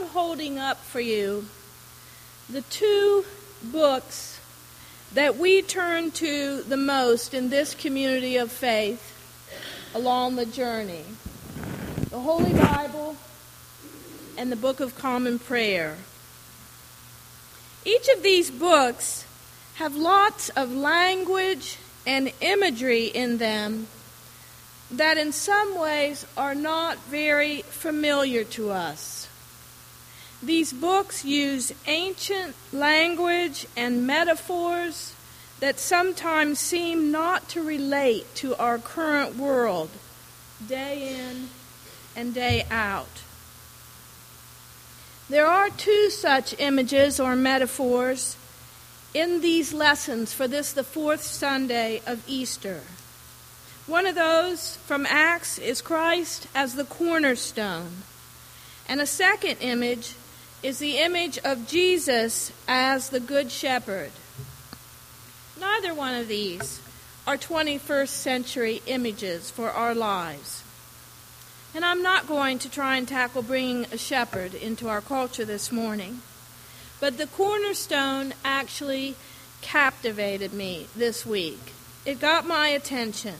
holding up for you the two books that we turn to the most in this community of faith along the journey: the Holy Bible and the Book of Common Prayer. Each of these books have lots of language and imagery in them that in some ways are not very familiar to us. These books use ancient language and metaphors that sometimes seem not to relate to our current world, day in and day out. There are two such images or metaphors in these lessons for this, the fourth Sunday of Easter. One of those from Acts is Christ as the cornerstone, and a second image is the image of Jesus as the Good Shepherd. Neither one of these are 21st century images for our lives. And I'm not going to try and tackle bringing a shepherd into our culture this morning. But the cornerstone actually captivated me this week. It got my attention.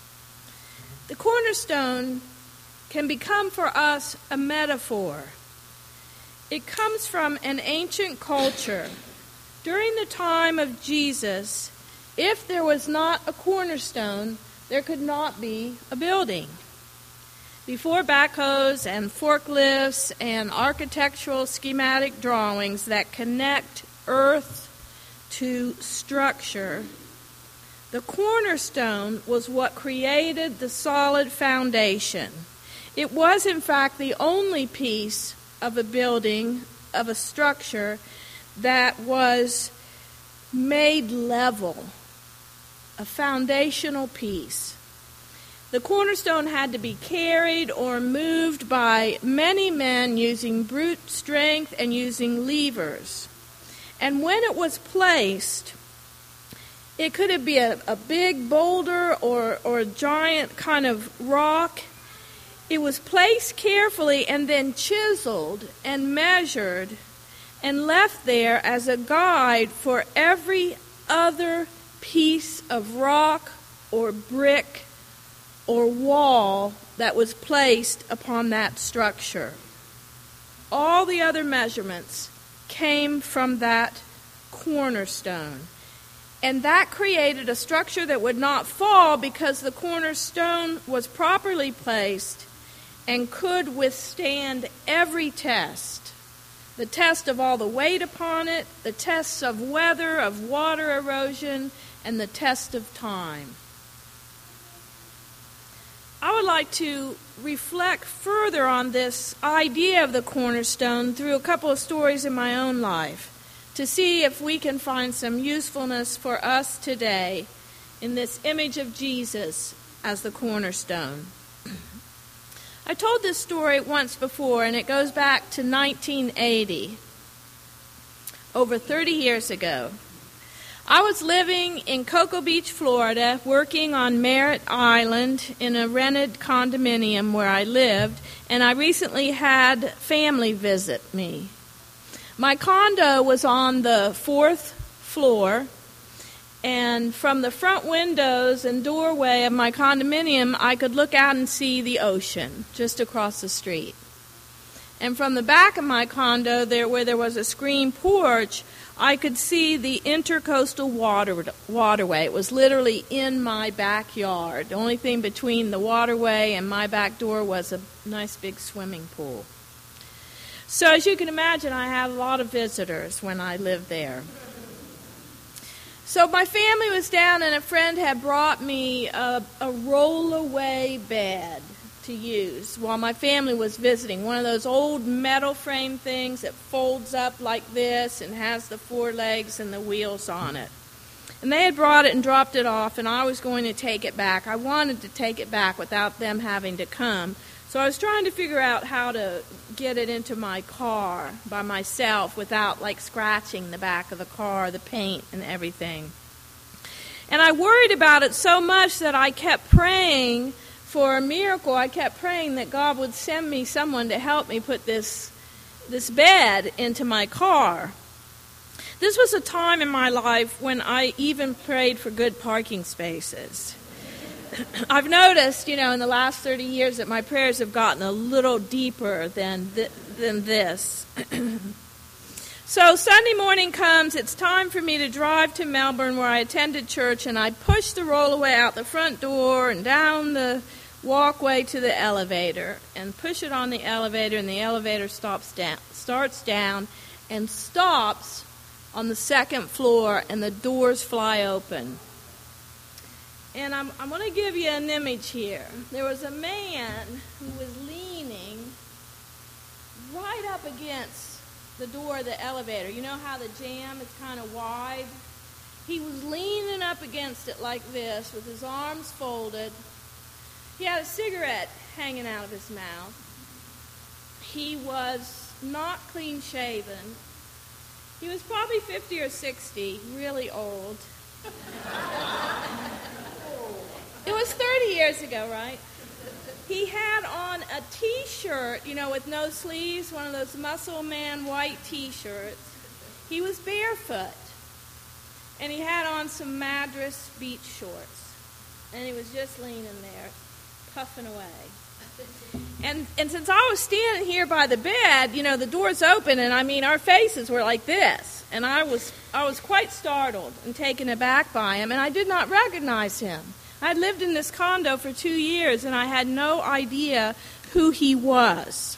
The cornerstone can become for us a metaphor. It comes from an ancient culture. During the time of Jesus, if there was not a cornerstone, there could not be a building. Before backhoes and forklifts and architectural schematic drawings that connect earth to structure, the cornerstone was what created the solid foundation. It was, in fact, the only piece of a building, of a structure, that was made level, a foundational piece. The cornerstone had to be carried or moved by many men using brute strength and using levers. And when it was placed, it could be a big boulder or a giant kind of rock. It was placed carefully and then chiseled and measured and left there as a guide for every other piece of rock or brick or wall that was placed upon that structure. All the other measurements came from that cornerstone. And that created a structure that would not fall because the cornerstone was properly placed and could withstand every test. The test of all the weight upon it, the tests of weather, of water erosion, and the test of time. I would like to reflect further on this idea of the cornerstone through a couple of stories in my own life to see if we can find some usefulness for us today in this image of Jesus as the cornerstone. I told this story once before, and it goes back to 1980, over 30 years ago. I was living in Cocoa Beach, Florida, working on Merritt Island in a rented condominium where I lived, and I recently had family visit me. My condo was on the 4th floor, and from the front windows and doorway of my condominium, I could look out and see the ocean just across the street. And from the back of my condo, where there was a screen porch, I could see the intercoastal waterway. It was literally in my backyard. The only thing between the waterway and my back door was a nice big swimming pool. So as you can imagine, I had a lot of visitors when I lived there. So my family was down, and a friend had brought me a roll-away bed to use while my family was visiting. One of those old metal frame things that folds up like this and has the 4 legs and the wheels on it. And they had brought it and dropped it off, and I was going to take it back. I wanted to take it back without them having to come. So I was trying to figure out how to get it into my car by myself without, scratching the back of the car, the paint and everything. And I worried about it so much that I kept praying for a miracle. I kept praying that God would send me someone to help me put this this bed into my car. This was a time in my life when I even prayed for good parking spaces. I've noticed, in the last 30 years that my prayers have gotten a little deeper than this. So Sunday morning comes, it's time for me to drive to Melbourne where I attended church, and I push the rollaway out the front door and down the walkway to the elevator and push it on the elevator, and the elevator starts down and stops on the second floor, and the doors fly open. And I'm going to give you an image here. There was a man who was leaning right up against the door of the elevator. You know how the jamb is kind of wide? He was leaning up against it like this with his arms folded. He had a cigarette hanging out of his mouth. He was not clean shaven. He was probably 50 or 60, really old. It was 30 years ago, right? He had on a T-shirt, with no sleeves, one of those Muscle Man white T-shirts. He was barefoot. And he had on some Madras beach shorts. And he was just leaning there, puffing away. And since I was standing here by the bed, the doors open, and our faces were like this. And I was quite startled and taken aback by him, and I did not recognize him. I'd lived in this condo for 2 years, and I had no idea who he was.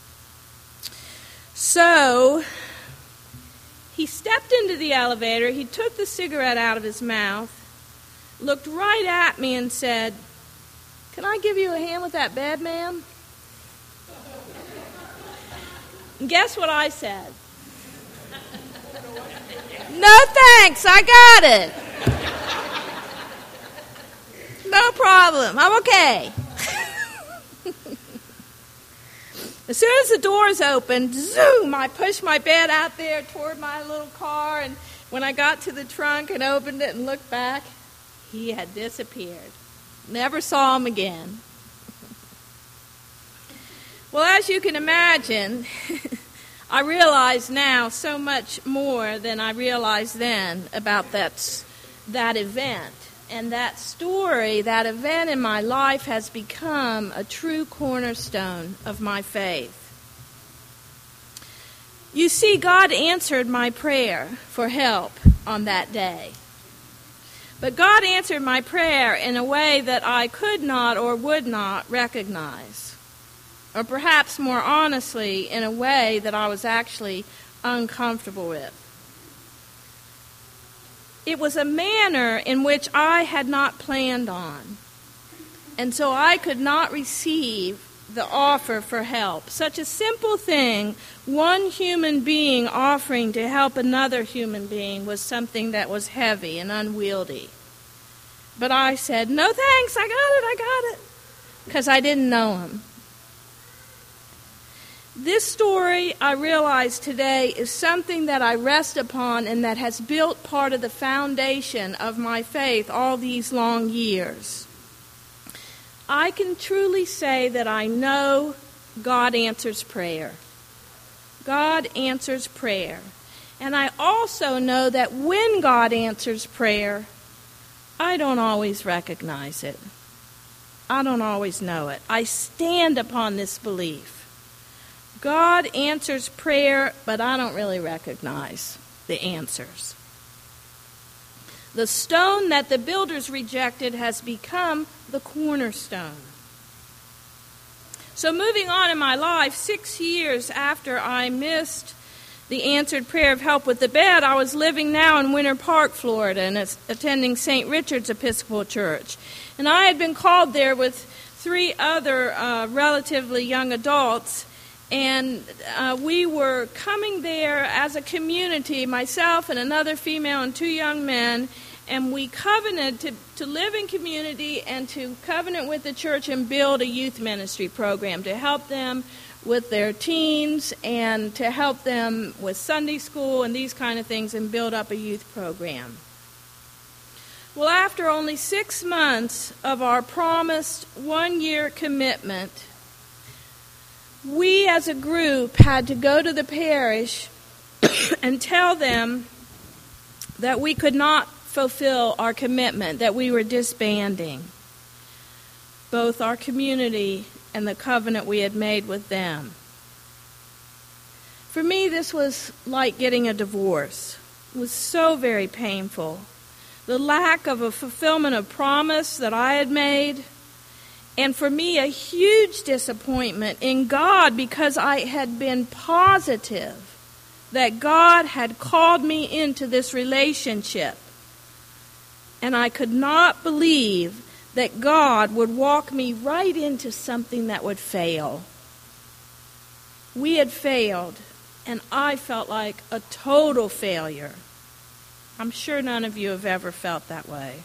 So he stepped into the elevator, he took the cigarette out of his mouth, looked right at me and said, "Can I give you a hand with that bed, ma'am?" And guess what I said? "No thanks, I got it. No problem, I'm okay." As soon as the doors opened, zoom, I pushed my bed out there toward my little car, and when I got to the trunk and opened it and looked back, he had disappeared. Never saw him again. Well, as you can imagine, I realize now so much more than I realized then about that event. And that story, that event in my life has become a true cornerstone of my faith. You see, God answered my prayer for help on that day. But God answered my prayer in a way that I could not or would not recognize. Or perhaps more honestly, in a way that I was actually uncomfortable with. It was a manner in which I had not planned on. And so I could not receive the offer for help. Such a simple thing, one human being offering to help another human being, was something that was heavy and unwieldy. But I said, "No thanks, I got it," because I didn't know him. This story, I realize today, is something that I rest upon and that has built part of the foundation of my faith all these long years. I can truly say that I know God answers prayer. God answers prayer. And I also know that when God answers prayer, I don't always recognize it. I don't always know it. I stand upon this belief. God answers prayer, but I don't really recognize the answers. The stone that the builders rejected has become the cornerstone. So moving on in my life, 6 years after I missed the answered prayer of help with the bed, I was living now in Winter Park, Florida, and attending St. Richard's Episcopal Church. And I had been called there with 3 other relatively young adults. And we were coming there as a community, myself and another female and 2 young men, and we covenanted to live in community and to covenant with the church and build a youth ministry program to help them with their teens and to help them with Sunday school and these kind of things and build up a youth program. Well, after only 6 months of our promised 1-year commitment, we as a group had to go to the parish and tell them that we could not fulfill our commitment, that we were disbanding both our community and the covenant we had made with them. For me, this was like getting a divorce. It was so very painful. The lack of a fulfillment of promise that I had made, and for me, a huge disappointment in God because I had been positive that God had called me into this relationship. And I could not believe that God would walk me right into something that would fail. We had failed, and I felt like a total failure. I'm sure none of you have ever felt that way.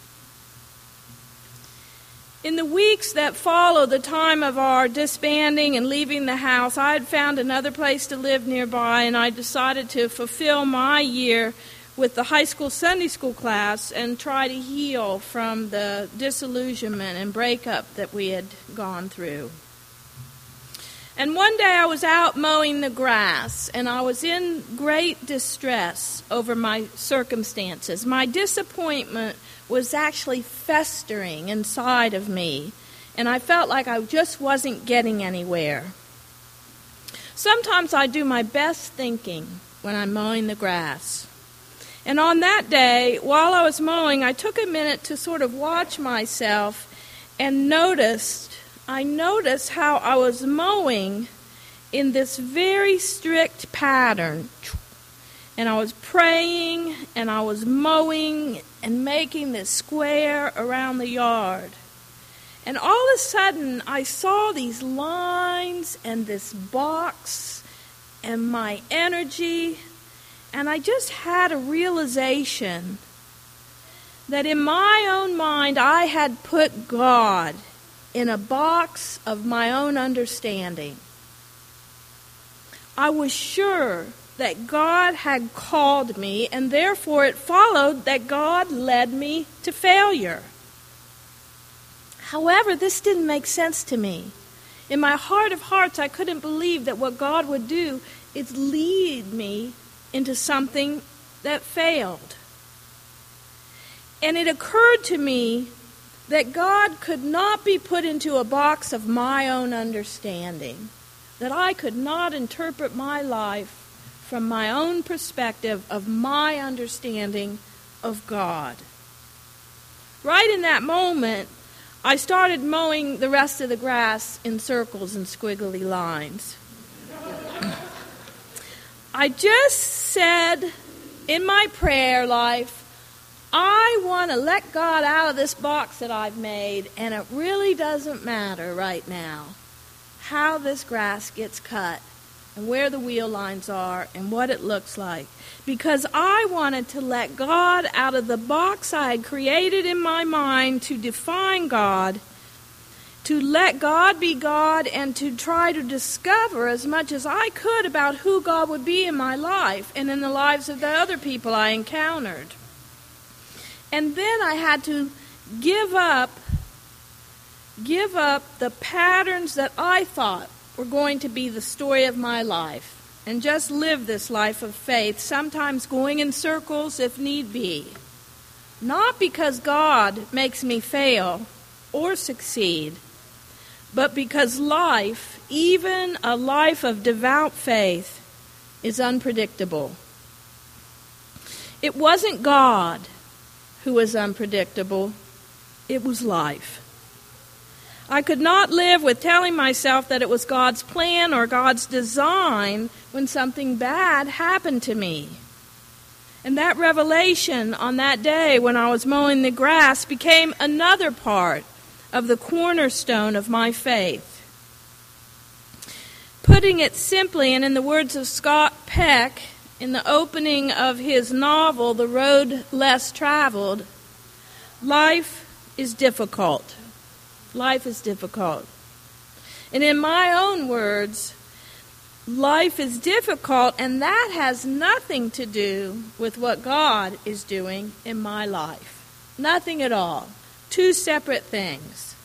In the weeks that followed the time of our disbanding and leaving the house, I had found another place to live nearby, and I decided to fulfill my year with the high school Sunday school class and try to heal from the disillusionment and breakup that we had gone through. And one day I was out mowing the grass, and I was in great distress over my circumstances. My disappointment was actually festering inside of me, and I felt like I just wasn't getting anywhere. Sometimes I do my best thinking when I'm mowing the grass. And on that day, while I was mowing, I took a minute to sort of watch myself and I noticed how I was mowing in this very strict pattern. And I was praying, and I was mowing and making this square around the yard. And all of a sudden, I saw these lines and this box and my energy, and I just had a realization that in my own mind, I had put God in a box of my own understanding. I was sure that God had called me, and therefore it followed that God led me to failure. However, this didn't make sense to me. In my heart of hearts, I couldn't believe that what God would do is lead me into something that failed. And it occurred to me that God could not be put into a box of my own understanding, that I could not interpret my life from my own perspective of my understanding of God. Right in that moment, I started mowing the rest of the grass in circles and squiggly lines. I just said in my prayer life, I want to let God out of this box that I've made, and it really doesn't matter right now how this grass gets cut and where the wheel lines are and what it looks like, because I wanted to let God out of the box I had created in my mind to define God, to let God be God, and to try to discover as much as I could about who God would be in my life and in the lives of the other people I encountered. And then I had to give up the patterns that I thought were going to be the story of my life and just live this life of faith, sometimes going in circles if need be. Not because God makes me fail or succeed, but because life, even a life of devout faith, is unpredictable. It wasn't God who was unpredictable. It was life. I could not live with telling myself that it was God's plan or God's design when something bad happened to me. And that revelation on that day when I was mowing the grass became another part of the cornerstone of my faith. Putting it simply, and in the words of Scott Peck, in the opening of his novel, The Road Less Traveled, life is difficult. Life is difficult. And in my own words, life is difficult, and that has nothing to do with what God is doing in my life. Nothing at all. Two separate things.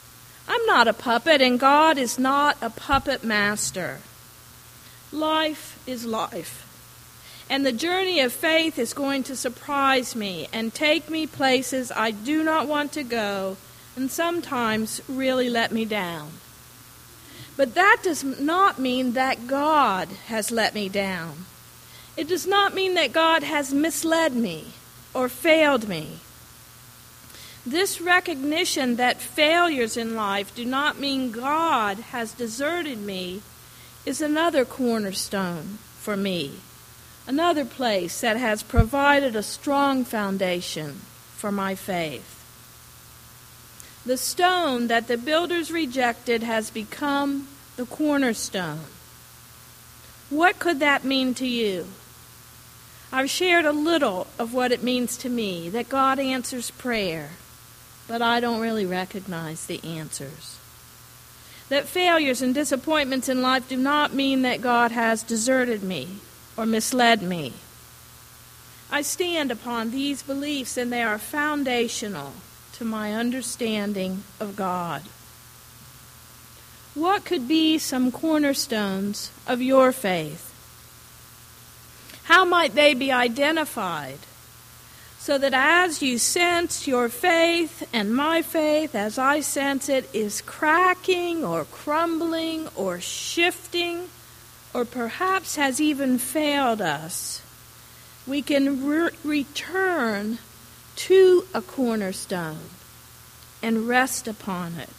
I'm not a puppet, and God is not a puppet master. Life is life. And the journey of faith is going to surprise me and take me places I do not want to go, and sometimes really let me down. But that does not mean that God has let me down. It does not mean that God has misled me or failed me. This recognition that failures in life do not mean God has deserted me is another cornerstone for me, another place that has provided a strong foundation for my faith. The stone that the builders rejected has become the cornerstone. What could that mean to you? I've shared a little of what it means to me, that God answers prayer, but I don't really recognize the answers. That failures and disappointments in life do not mean that God has deserted me or misled me. I stand upon these beliefs, and they are foundational to my understanding of God. What could be some cornerstones of your faith? How might they be identified so that as you sense your faith and my faith, as I sense it, is cracking or crumbling or shifting or perhaps has even failed us, we can return to a cornerstone and rest upon it.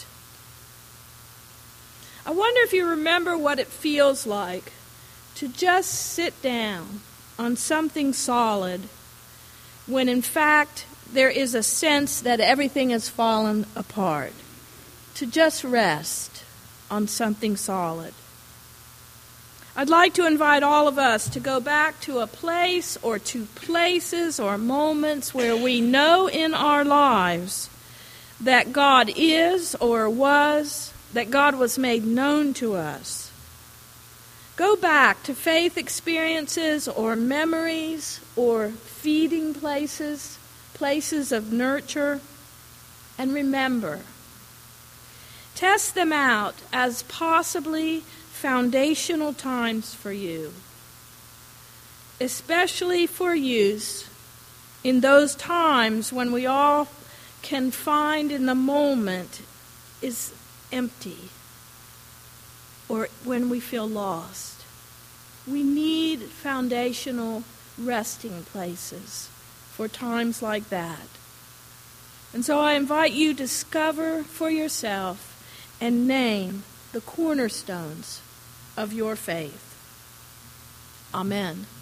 I wonder if you remember what it feels like to just sit down on something solid when in fact there is a sense that everything has fallen apart. To just rest on something solid. I'd like to invite all of us to go back to a place or to places or moments where we know in our lives that God is or was, that God was made known to us. Go back to faith experiences or memories or feeding places, places of nurture, and remember. Test them out as possibly foundational times for you, especially for use in those times when we all can find in the moment is empty or when we feel lost. We need foundational resting places for times like that. And so I invite you to discover for yourself and name the cornerstones of your faith. Amen.